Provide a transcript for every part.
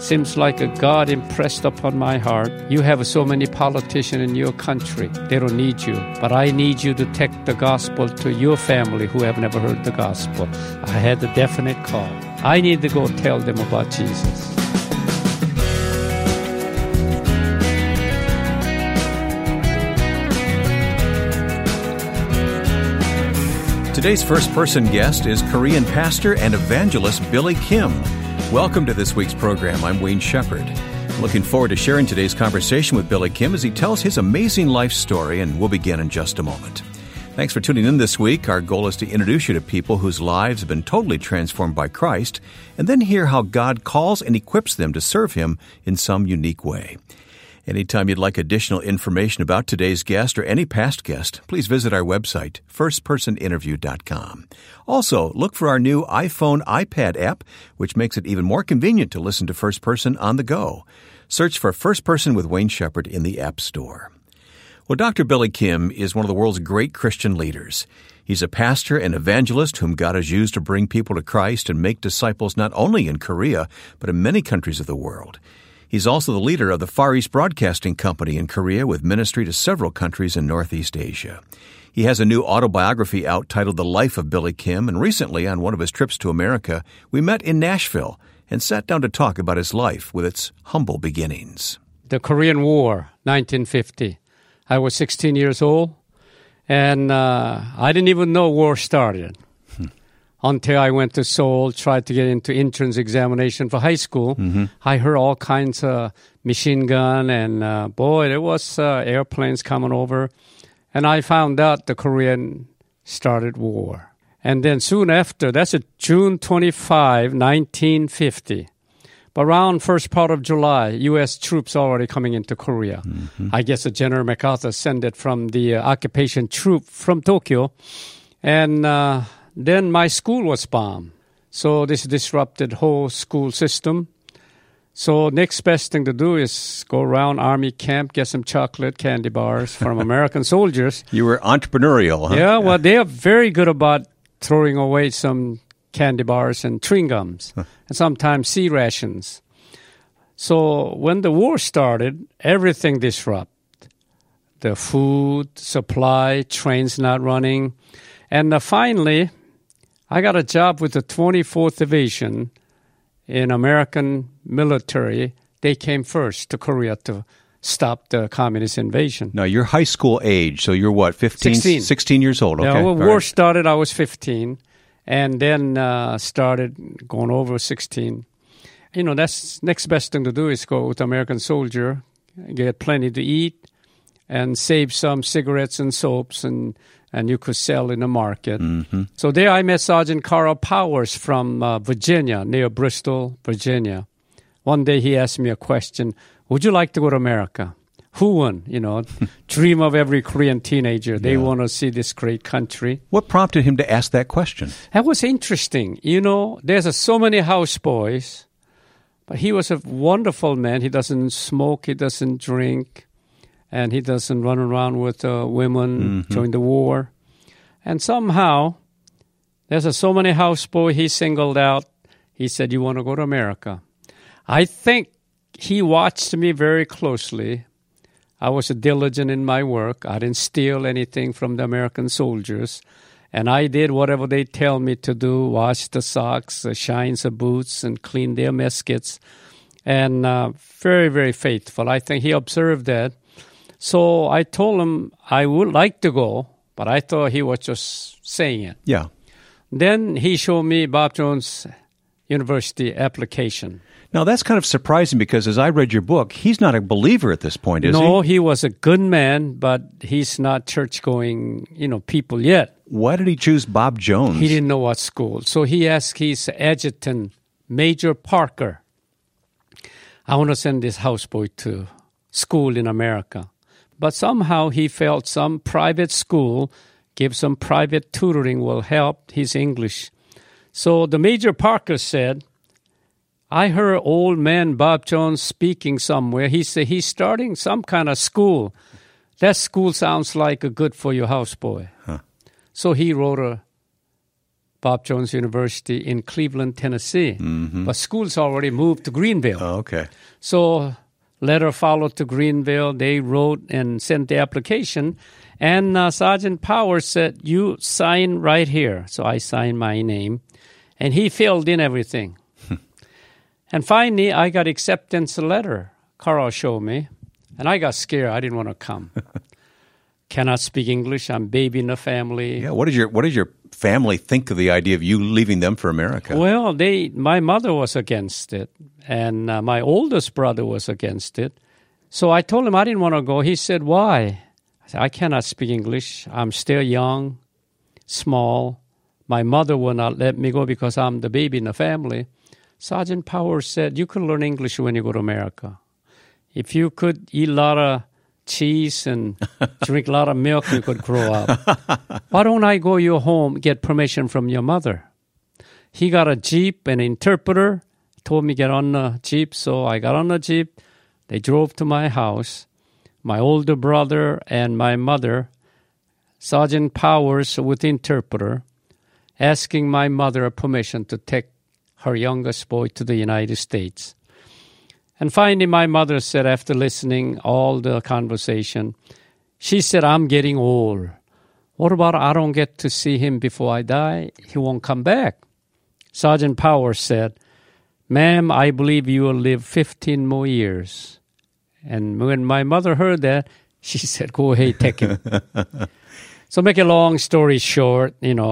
Seems like a God impressed upon my heart. You have so many politicians in your country. They don't need you. But I need you to take the gospel to your family who have never heard the gospel. I had a definite call. I need to go tell them about Jesus. Today's first-person guest is Korean pastor and evangelist Billy Kim. Welcome to this week's program. I'm Wayne Shepherd. Looking forward to sharing today's conversation with Billy Kim as he tells his amazing life story, and we'll begin in just a moment. Thanks for tuning in this week. Our goal is to introduce you to people whose lives have been totally transformed by Christ, and then hear how God calls and equips them to serve Him in some unique way. Anytime you'd like additional information about today's guest or any past guest, please visit our website, firstpersoninterview.com. Also, look for our new iPhone iPad app, which makes it even more convenient to listen to First Person on the go. Search for First Person with Wayne Shepherd in the App Store. Well, Dr. Billy Kim is one of the world's great Christian leaders. He's a pastor and evangelist whom God has used to bring people to Christ and make disciples not only in Korea, but in many countries of the world. He's also the leader of the Far East Broadcasting Company in Korea with ministry to several countries in Northeast Asia. He has a new autobiography out titled The Life of Billy Kim, and recently on one of his trips to America, we met in Nashville and sat down to talk about his life with its humble beginnings. The Korean War, 1950. I was 16 years old, and I didn't even know war started. Until I went to Seoul, tried to get into entrance examination for high school. I heard all kinds of machine gun and, there was airplanes coming over. And I found out the Korean started war. And then soon after, that's June 25, 1950. But around first part of July, U.S. troops already coming into Korea. I guess General MacArthur sent it from the occupation troop from Tokyo. And then my school was bombed. So this disrupted whole school system. So next best thing to do is go around army camp, get some chocolate candy bars from American soldiers. You were entrepreneurial, huh? Yeah, well, they are very good about throwing away some candy bars and chewing gums, and sometimes sea rations. So when the war started, everything disrupted. The food, supply, trains not running. And finally, I got a job with the 24th Division in American military. They came first to Korea to stop the communist invasion. Now, you're high school age, so you're what, 15? 16 years old, okay. Yeah, when war started, I was 15, and then started going over 16. You know, that's next best thing to do is go with American soldier, get plenty to eat, and save some cigarettes and soaps, and you could sell in the market. So there I met Sergeant Carl Powers from Virginia, near Bristol, Virginia. One day he asked me a question, would you like to go to America? Who won? You know, dream of every Korean teenager. They want to see this great country. What prompted him to ask that question? That was interesting. You know, there's so many houseboys, but he was a wonderful man. He doesn't smoke, he doesn't drink. And he doesn't run around with women during the war. And somehow, there's so many houseboys he singled out. He said, you want to go to America? I think he watched me very closely. I was diligent in my work. I didn't steal anything from the American soldiers. And I did whatever they tell me to do, wash the socks, shine the boots, and clean their muskets. And very, very faithful. I think he observed that. So I told him I would like to go, but I thought he was just saying it. Yeah. Then he showed me Bob Jones University application. Now, that's kind of surprising because as I read your book, he's not a believer at this point, is he? No, he was a good man, but he's not church-going, people yet. Why did he choose Bob Jones? He didn't know what school. So he asked his adjutant, Major Parker, I want to send this houseboy to school in America. But somehow he felt some private school, give some private tutoring will help his English. So the Major Parker said, I heard old man Bob Jones speaking somewhere. He said he's starting some kind of school. That school sounds like a good for your houseboy. So he wrote a Bob Jones University in Cleveland, Tennessee. But schools already moved to Greenville. Oh, okay. So letter followed to Greenville. They wrote and sent the application. And Sergeant Powers said, you sign right here. So I signed my name. And he filled in everything. And finally, I got acceptance letter. Carl showed me. And I got scared. I didn't want to come. Cannot speak English. I'm baby in the family. Yeah. What did your family think of the idea of you leaving them for America? Well, my mother was against it, and my oldest brother was against it. So I told him I didn't want to go. He said, "Why?" I said, "I cannot speak English. I'm still young, small. My mother will not let me go because I'm the baby in the family." Sergeant Powers said, "You can learn English when you go to America. If you could eat a lot of cheese and drink a lot of milk, you could grow up. Why don't I go your home, get permission from your mother?" He got a Jeep, an interpreter, told me get on the Jeep. So I got on the Jeep. They drove to my house. My older brother and my mother, Sergeant Powers with the interpreter, asking my mother permission to take her youngest boy to the United States. And finally, my mother said, after listening all the conversation, she said, "I'm getting old. What about I don't get to see him before I die? He won't come back." Sergeant Powers said, "Ma'am, I believe you will live 15 more years." And when my mother heard that, she said, "Go ahead, take him." So make a long story short,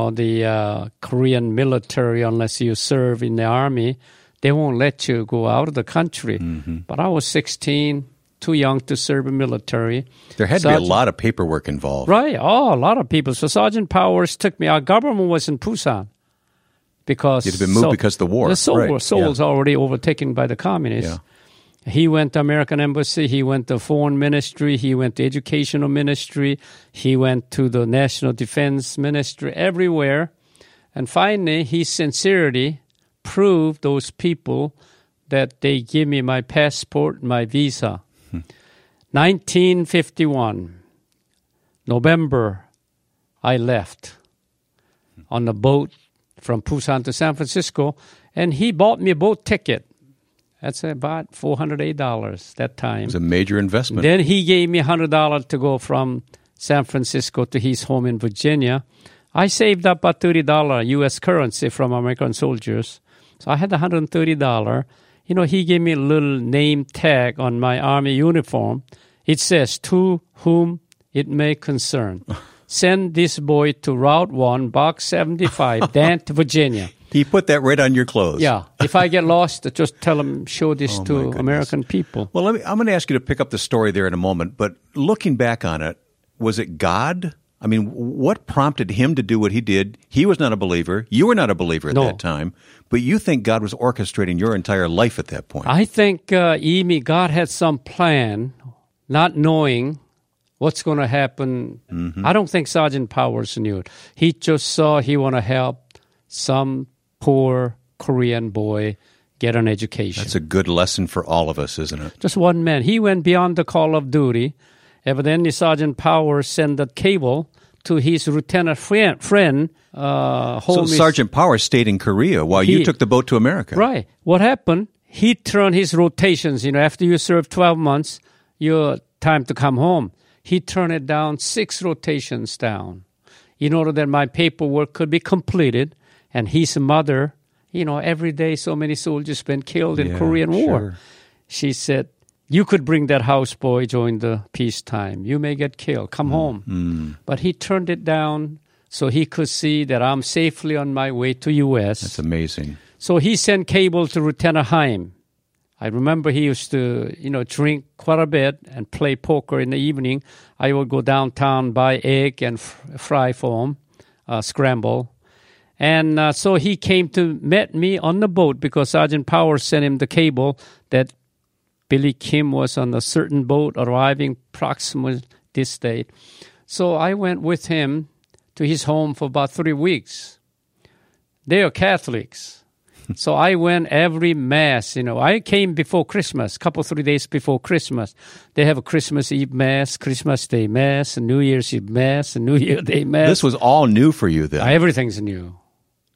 the Korean military, unless you serve in the army, they won't let you go out of the country. But I was 16, too young to serve in military. There had to be a lot of paperwork involved. Right. Oh, a lot of people. So Sergeant Powers took me. Our government was in Busan because... You'd have been moved because of the war. The Seoul's already overtaken by the communists. Yeah. He went to American Embassy. He went to Foreign Ministry. He went to Educational Ministry. He went to the National Defense Ministry, everywhere. And finally, his sincerity proved those people that they give me my passport, my visa. 1951, November, I left on a boat from Busan to San Francisco, and he bought me a boat ticket. That's about $408 that time. It was a major investment. Then he gave me $100 to go from San Francisco to his home in Virginia. I saved up about $30 U.S. currency from American soldiers. So I had $130. He gave me a little name tag on my Army uniform. It says, "To whom it may concern. Send this boy to Route 1, Box 75, Dant, Virginia." He put that right on your clothes. Yeah. If I get lost, just tell him, show this to American people. Well, I'm going to ask you to pick up the story there in a moment. But looking back on it, was it God? I mean, what prompted him to do what he did? He was not a believer. You were not a believer at that time. But you think God was orchestrating your entire life at that point. I think, God had some plan, not knowing what's going to happen. I don't think Sergeant Powers knew it. He just saw he want to help some poor Korean boy get an education. That's a good lesson for all of us, isn't it? Just one man. He went beyond the call of duty. Evidently, Sergeant Powers sent a cable to his lieutenant friend. So Sergeant Powers stayed in Korea while you took the boat to America. Right. What happened? He turned his rotations. After you serve 12 months, your time to come home. He turned it down 6 rotations down in order that my paperwork could be completed. And his mother, every day so many soldiers been killed in Korean War. Sure. She said, "You could bring that houseboy during the peacetime. You may get killed. Come home." But he turned it down so he could see that I'm safely on my way to U.S. That's amazing. So he sent cable to Lieutenant Haim. I remember he used to, drink quite a bit and play poker in the evening. I would go downtown, buy egg and fry for him, scramble. And so he came to meet me on the boat because Sergeant Powers sent him the cable that Billy Kim was on a certain boat arriving approximately this date. So I went with him to his home for about 3 weeks. They are Catholics. So I went every Mass. I came before Christmas, 3 days before Christmas. They have a Christmas Eve Mass, Christmas Day Mass, and New Year's Eve Mass, and New Year Day Mass. This was all new for you then. Everything's new.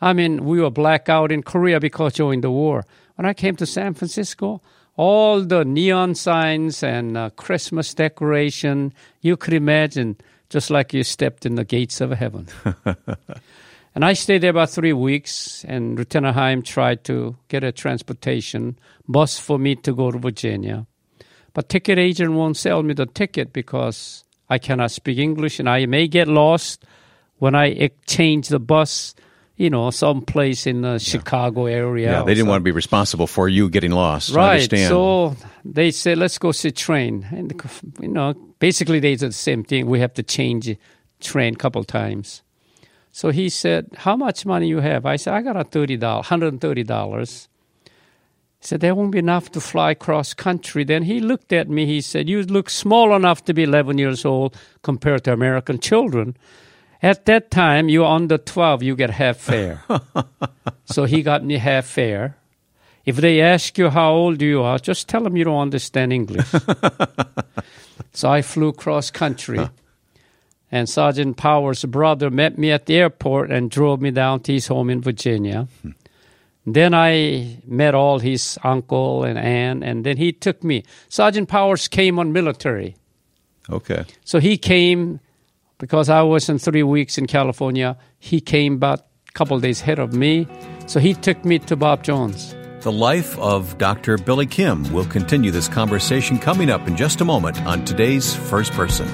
I mean, we were black out in Korea because during the war. When I came to San Francisco, all the neon signs and Christmas decoration, you could imagine, just like you stepped in the gates of heaven. And I stayed there about 3 weeks, and Lieutenant Haim tried to get a transportation bus for me to go to Virginia. But ticket agent won't sell me the ticket because I cannot speak English, and I may get lost when I exchange the bus, someplace in the Chicago area. Yeah, they didn't want to be responsible for you getting lost. Right. I understand. So they said, let's go see train. And, basically they did the same thing. We have to change train a couple times. So he said, how much money you have? I said, I got $130. He said, that won't be enough to fly cross country. Then he looked at me. He said, you look small enough to be 11 years old compared to American children. At that time, you're under 12, you get half fare. So he got me half fare. If they ask you how old you are, just tell them you don't understand English. So I flew cross country. And Sergeant Powers' brother met me at the airport and drove me down to his home in Virginia. Then I met all his uncle and aunt, and then he took me. Sergeant Powers came on military. Okay. So he came, because I was in 3 weeks in California, he came about a couple of days ahead of me. So he took me to Bob Jones. The life of Dr. Billy Kim. We'll continue this conversation coming up in just a moment on today's First Person.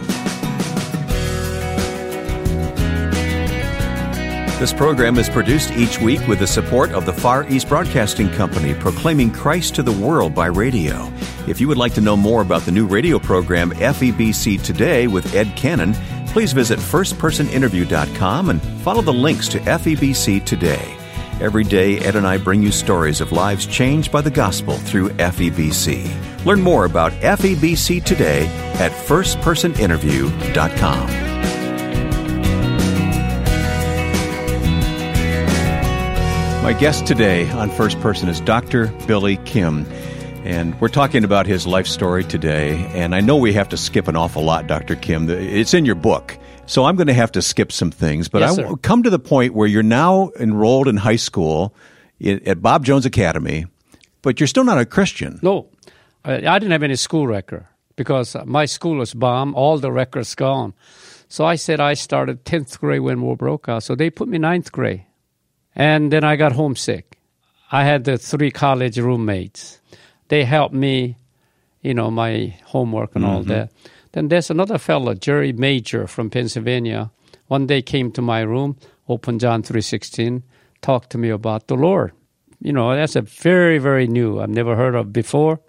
This program is produced each week with the support of the Far East Broadcasting Company, proclaiming Christ to the world by radio. If you would like to know more about the new radio program FEBC Today with Ed Cannon, please visit firstpersoninterview.com and follow the links to FEBC Today. Every day, Ed and I bring you stories of lives changed by the gospel through FEBC. Learn more about FEBC Today at firstpersoninterview.com. My guest today on First Person is Dr. Billy Kim, and we're talking about his life story today. And I know we have to skip an awful lot, Dr. Kim. It's in your book, so I'm going to have to skip some things. But yes, I come to the point where you're now enrolled in high school at Bob Jones Academy, but you're still not a Christian. No, I didn't have any school record because my school was bombed, all the records gone. So I said I started 10th grade when war broke out, so they put me 9th grade. And then I got homesick. I had the 3 college roommates. They helped me, my homework and all that. Then there's another fellow, Jerry Major from Pennsylvania. One day came to my room, opened John 3:16, talked to me about the Lord. That's a very, very new. I've never heard of before.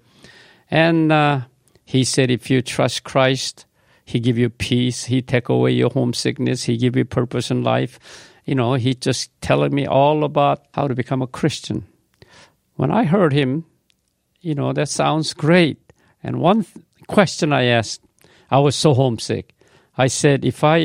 And he said, if you trust Christ, he give you peace. He take away your homesickness. He give you purpose in life. He just telling me all about how to become a Christian. When I heard him, that sounds great. And one question I asked, I was so homesick. I said, if I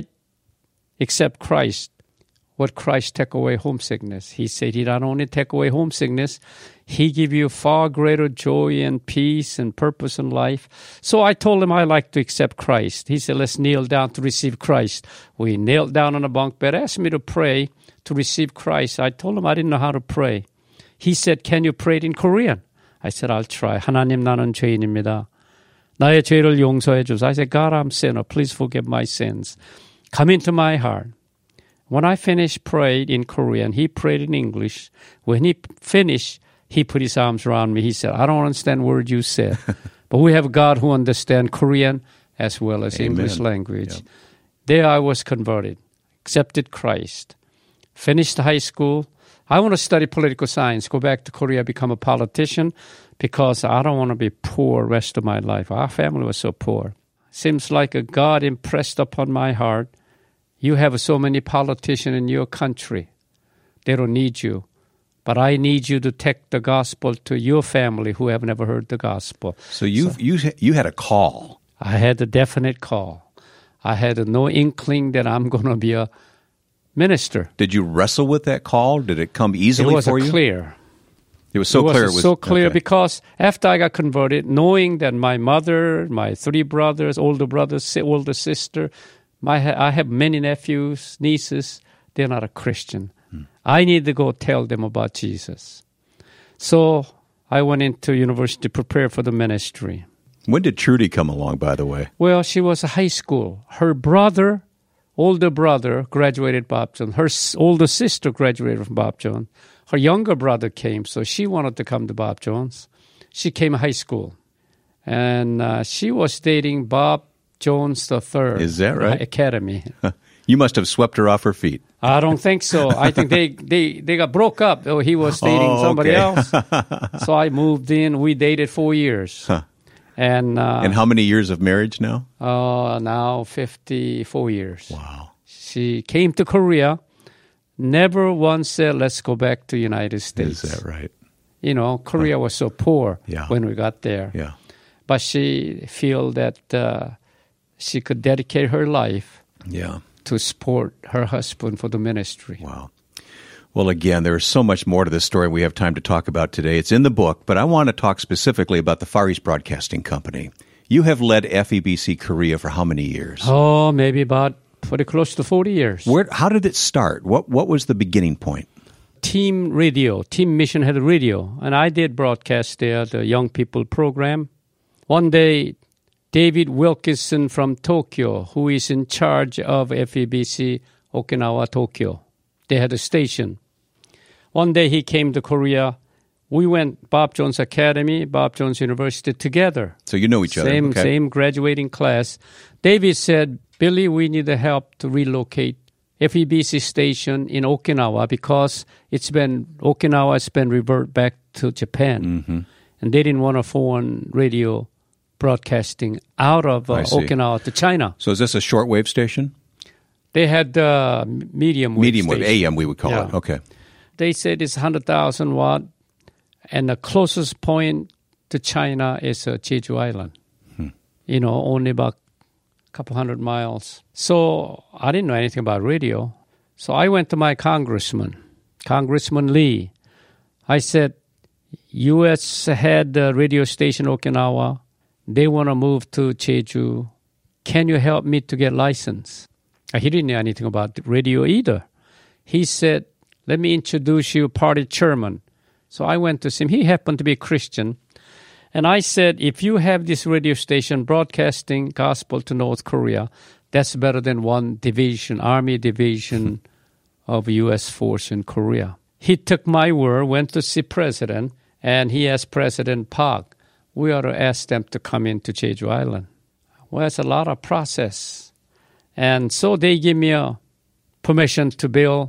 accept Christ, would Christ take away homesickness? He said, he not only take away homesickness, he give you far greater joy and peace and purpose in life. So I told him I like to accept Christ. He said, let's kneel down to receive Christ. We knelt down on a bunk bed, asked me to pray to receive Christ. I told him I didn't know how to pray. He said, can you pray it in Korean? I said, I'll try. 하나님, 나는 죄인입니다. 나의 죄를 용서해 주소서. I said, God, I'm a sinner. Please forgive my sins. Come into my heart. When I finished prayed in Korean, he prayed in English. When he finished, he put his arms around me. He said, I don't understand a word you said, but we have a God who understands Korean as well as Amen. English language. Yep. There I was converted, accepted Christ, finished high school. I want to study political science, go back to Korea, become a politician, because I don't want to be poor the rest of my life. Our family was so poor. Seems like a God impressed upon my heart. You have so many politicians in your country. They don't need you. But I need you to take the gospel to your family who have never heard the gospel. So you had a call. I had a definite call. I had no inkling that I'm going to be a minister. Did you wrestle with that call? Did it come easily for you? Clear. It was so clear. It was so clear okay. Because after I got converted, knowing that my mother, my 3 brothers, older brothers, older sister, I have many nephews, nieces, they're not a Christian. I need to go tell them about Jesus. So I went into university to prepare for the ministry. When did Trudy come along, by the way? Well, she was in high school. Her older brother, graduated Bob Jones. Her older sister graduated from Bob Jones. Her younger brother came, so she wanted to come to Bob Jones. She came to high school. And she was dating Bob Jones III. Is that right? Academy. You must have swept her off her feet. I don't think so. I think they got broke up. Oh, he was dating somebody else. So I moved in. We dated 4 years. Huh. And how many years of marriage now? Now 54 years. Wow. She came to Korea, never once said, let's go back to the United States. Is that right? You know, Korea was so poor when we got there. Yeah. But she feel that she could dedicate her life to support her husband for the ministry. Wow. Well, again, there's so much more to this story we have time to talk about today. It's in the book, but I want to talk specifically about the Far East Broadcasting Company. You have led FEBC Korea for how many years? Oh, maybe about pretty close to 40 years. How did it start? What was the beginning point? Team Radio, Team Mission had a radio, and I did broadcast there, the young people program. One day, David Wilkinson from Tokyo, who is in charge of FEBC Okinawa, Tokyo, they had a station. One day he came to Korea. We went Bob Jones Academy, Bob Jones University together. So you know each other. Same graduating class. David said, Billy, we need the help to relocate FEBC station in Okinawa because Okinawa has been reverted back to Japan. Mm-hmm. And they didn't want a foreign radio broadcasting out of Okinawa to China. So is this a shortwave station? They had medium wave, AM we would call it. Okay. They said it's 100,000 watt, and the closest point to China is Jeju Island. You know, only about a couple hundred miles. So I didn't know anything about radio. So I went to my Congressman Lee. I said, U.S. had a radio station Okinawa. They want to move to Jeju. Can you help me to get license? He didn't know anything about radio either. He said, let me introduce you party chairman. So I went to him. He happened to be a Christian. And I said, if you have this radio station broadcasting gospel to North Korea, that's better than one division, Army division of U.S. force in Korea. He took my word, went to see President, and he asked President Park, we ought to ask them to come into Jeju Island. Well, it's a lot of process. And so they give me a permission to build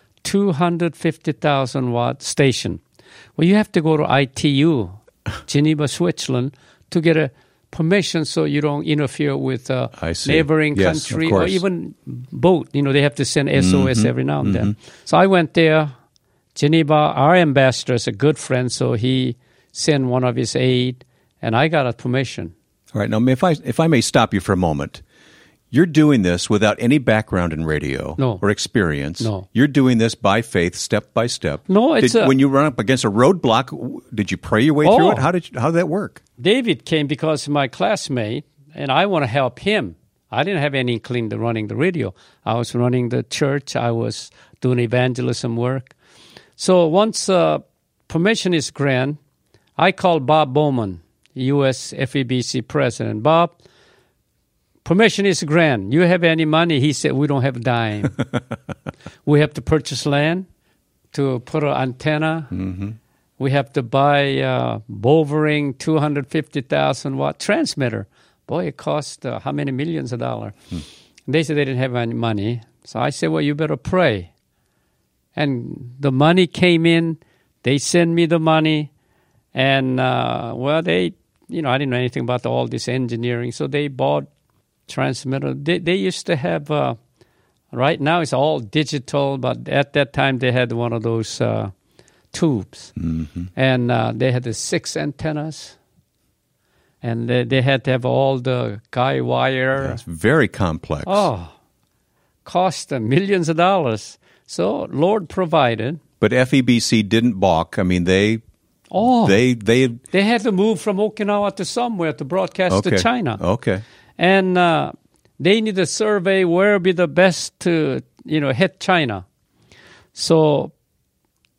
250,000 watt station. Well, you have to go to ITU, Geneva, Switzerland, to get a permission so you don't interfere with a neighboring country or even boat. You know, they have to send SOS every now and then. So I went there. Geneva, our ambassador is a good friend, so he sent one of his aide, and I got a permission. All right. Now, if I may stop you for a moment. You're doing this without any background in radio or experience. No. You're doing this by faith, step by step. No, when you run up against a roadblock, did you pray your way through it? How did that work? David came because he's my classmate, and I want to help him. I didn't have any inkling to running the radio. I was running the church. I was doing evangelism work. So once permission is granted, I called Bob Bowman, U.S. FEBC president. Bob, permission is granted. You have any money? He said, we don't have a dime. We have to purchase land to put an antenna. Mm-hmm. We have to buy Bovering 250,000 watt transmitter. Boy, it cost how many millions of dollars? They said they didn't have any money. So I said, well, you better pray. And the money came in. They sent me the money. And, I didn't know anything about all this engineering. So they bought transmitter. They used to have, right now it's all digital, but at that time they had one of those tubes. Mm-hmm. And they had the 6 antennas. And they had to have all the guy wire. That's very complex. Oh, cost millions of dollars. So Lord provided. But FEBC didn't balk. I mean, they had to move from Okinawa to somewhere to broadcast to China. Okay. And they need a survey where would be the best to, hit China. So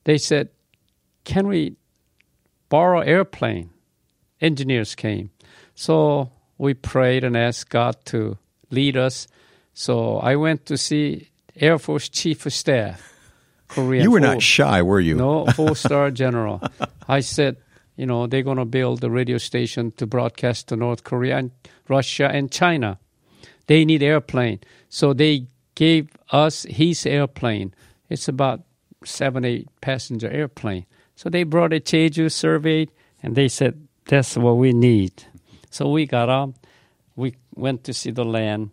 They said, can we borrow airplane? Engineers came. So we prayed and asked God to lead us. So I went to see Air Force Chief of Staff, Korean. You were not shy, were you? No, 4-star general. I said, they're going to build a radio station to broadcast to North Korea and Russia and China. They need airplane. So they gave us his airplane. It's about 7-8 passenger airplane. So they brought a Jeju, surveyed, and they said, that's what we need. So we got up. We went to see the land.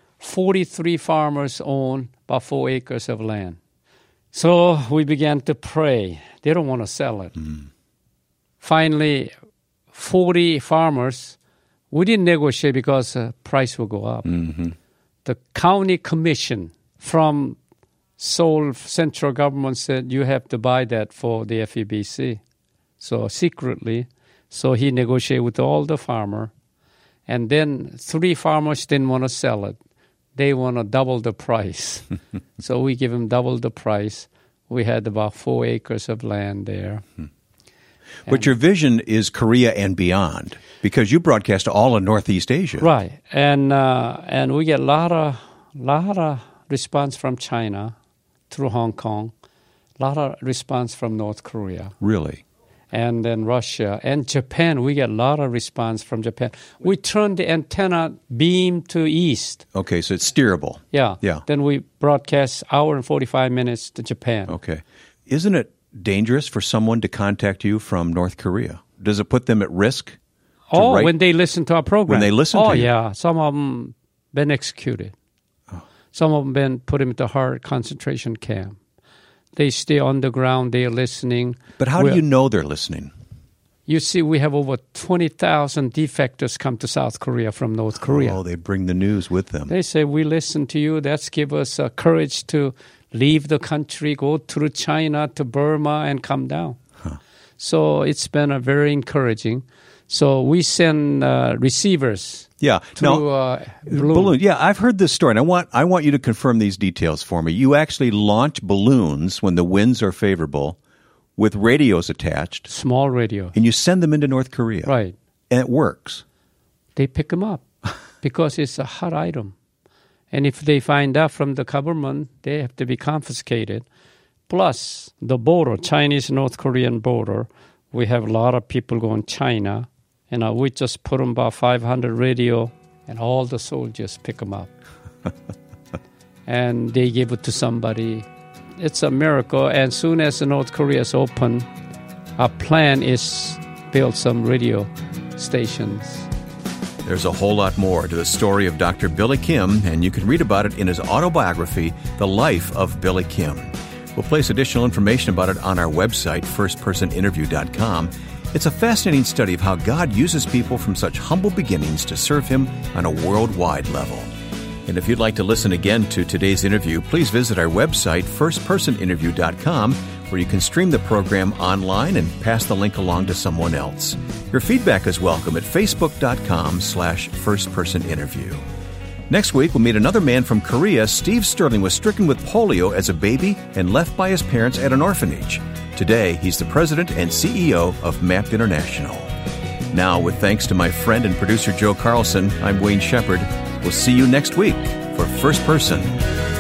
43 farmers own about 4 acres of land. So we began to pray. They don't want to sell it. Finally, 40 farmers, we didn't negotiate because the price will go up. The county commission from Seoul central government said, you have to buy that for the FEBC. So secretly, so he negotiated with all the farmer. And then 3 farmers didn't want to sell it. They want to double the price. So we give them double the price. We had about 4 acres of land there. But your vision is Korea and beyond, because you broadcast all in Northeast Asia. Right. And we get a lot of response from China through Hong Kong, a lot of response from North Korea. Really? And then Russia and Japan, we get a lot of response from Japan. We turn the antenna beam to east. Okay, so it's steerable. Yeah. Then we broadcast hour and 45 minutes to Japan. Okay. Isn't it dangerous for someone to contact you from North Korea? Does it put them at risk? When they listen to our program. When they listen to you? Oh, yeah. Some of them been executed. Some of them been put into hard concentration camp. They stay on the ground. They are listening. But how do you know they're listening? You see, we have over 20,000 defectors come to South Korea from North Korea. Oh, they bring the news with them. They say, we listen to you. That's give us courage to leave the country, go through China to Burma and come down. So it's been a very encouraging. So we send receivers. Yeah. Through balloon. Yeah, I've heard this story, and I want you to confirm these details for me. You actually launch balloons when the winds are favorable with radios attached. Small radio. And you send them into North Korea. Right. And it works. They pick them up because it's a hot item. And if they find out from the government, they have to be confiscated. Plus, the border, Chinese-North Korean border, we have a lot of people going to China. And we just put them about 500 radio, and all the soldiers pick them up. And they give it to somebody. It's a miracle. And soon as North Korea is open, our plan is build some radio stations. There's a whole lot more to the story of Dr. Billy Kim, and you can read about it in his autobiography, The Life of Billy Kim. We'll place additional information about it on our website, firstpersoninterview.com. It's a fascinating study of how God uses people from such humble beginnings to serve Him on a worldwide level. And if you'd like to listen again to today's interview, please visit our website, firstpersoninterview.com, where you can stream the program online and pass the link along to someone else. Your feedback is welcome at facebook.com/firstpersoninterview. Next week, we'll meet another man from Korea. Steve Sterling was stricken with polio as a baby and left by his parents at an orphanage. Today, he's the president and CEO of MAP International. Now, with thanks to my friend and producer Joe Carlson, I'm Wayne Shepherd. We'll see you next week for First Person.